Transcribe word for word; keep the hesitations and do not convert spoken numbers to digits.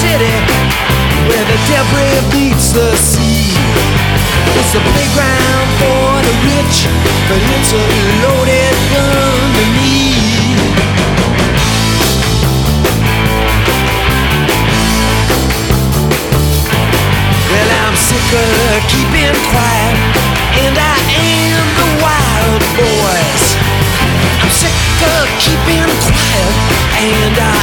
city where the debris meets the sea. It's a playground for the rich, but it's a loaded gun to me. Well, I'm sick of keeping quiet, and I am the wild boys. I'm sick of keeping quiet, and I